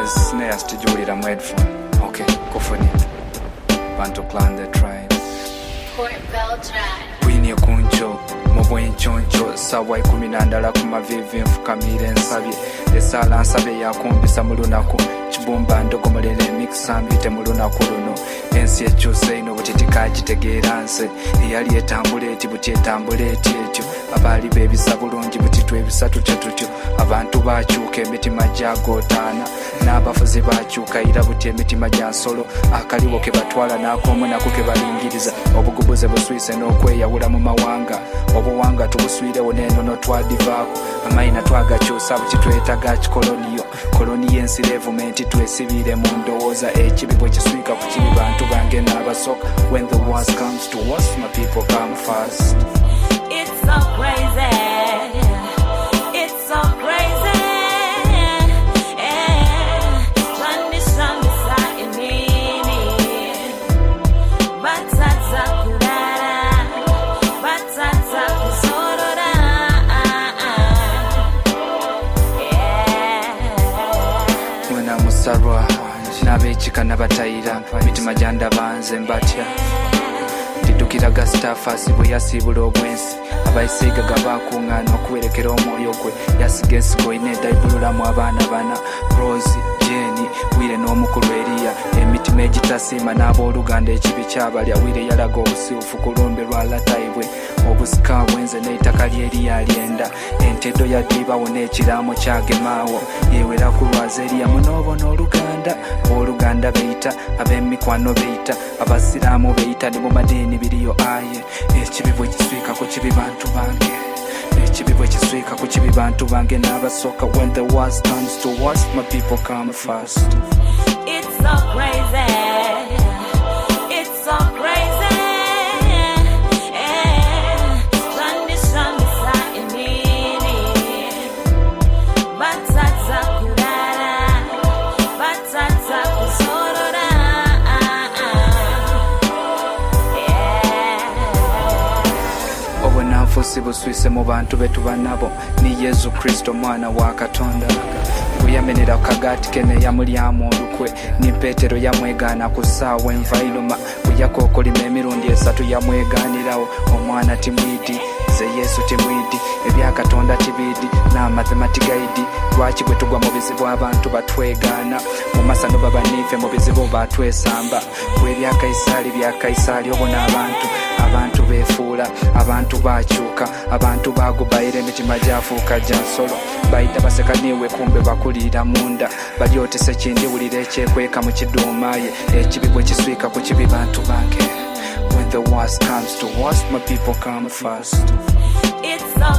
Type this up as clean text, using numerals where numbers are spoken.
snare stijulira mu headphone. Okay, kufunita. Bantu clan the tribe. Port Bell Drive. Bwini kuncho mubwenchoncho sawa 12 ku mavivi nfukamire nsabye esala nsabe yakumbisa mu lunaku kibumba ndogomolere mixambite mu lunaku luno ensi ekyuse ino butitika kitegeera nse eyali etambuleti butitambuleti ekyo abaali bebisa bulungi butitwe ebisatu tutyo abantu bakyuka emitima gyagotaana n'abafuzi bakyuka era buti emitima gya nsolo akaliwo ke batwala n'akomu nako ke balingiriza obugubuze buswise n'okweyawula mu mawanga obuwanga tubuswirewo n'ennono twadivaako amayina twagakyusa bukitwetaga kikoloniyo koloni y'ensirevumenti twesibire mu ndowooza ekibi bwe kiswika ku kibi bantu bange n'abasoka when the worst comes to us my people come first. It's so crazy. It's so crazy. Run this song beside me. Batata kurara. Batata kusorora. Mwena musarwa n'abekika n'abatayira mitima gyandabanze mbatya didukiraga staffasi bwe yasiibula obwensi abayisiigaga bakuŋŋaana okuwerekera omwoyo gwe yasiga ensigo ina edayibululamu abaana bana rosi jeni wire n'omukulu eriya emitima egitasiima n'abooluganda ekibi kyabalya wire yalaga obusiufu ku lumbe lwa latayibwe obusika bwenze n'eitaka lyeriya alyenda entedo yaddiibawo n'ekiraamo kyagemaawo yewera ku lwaza eriya munoobona oluganda oluganda beyita ab'emikwano beyita abasiraamu beyita ne mu madiini biriyo aye ekibi bwe kiswika ku kibi bantu bange ekibi bwe kiswika ku kibi bantu bange n'abasooka when the worst comes to us my people come first. It's so crazy. It's so crazy. Run this song beside me. Batata kurara. Batata kusorora. Obunafusi buswise mu bantu betuba nabo ni Yesu Kristo mwana wa Katonda yamenera kagati kene yamulyamu olukwe ni Petero yamwegaana ku ssaawa envairuma bweyakokolima emirundi 3 yamwegaanirawo omwana timwidi ze Yesu timwidi ebyakatonda tibidi n'amathematigaidi lwaki bwe tugwa mu bizibu abantu batwegaana mu masano babaniife mu bizibu batwesamba bw'ebya Kaisaali bya Kaisaali obona abantu beefuula abantu bakyuka abantu bagubayira emitima gyafuuka gya nsolo bayita baseka niwe kumbe bakulira munda balyotese kindiwulira ekyekweka mu kiduumaaye ekibi bwe kiswika ku kibi bantu bange when the worst comes to us my people come first. It's so